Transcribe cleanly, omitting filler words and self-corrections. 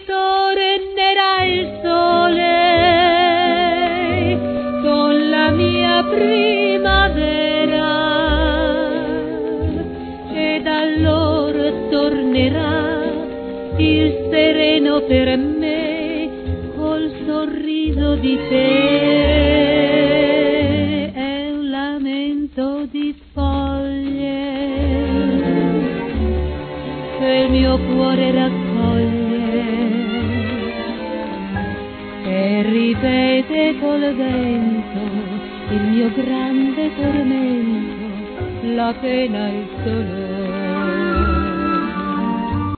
tornerà il sole con la mia primavera, ed allora tornerà il sereno per me col sorriso di te. È un lamento di foglie che il mio cuore raccoglie e ripete col vento il mio grande tormento, la pena, il dolore.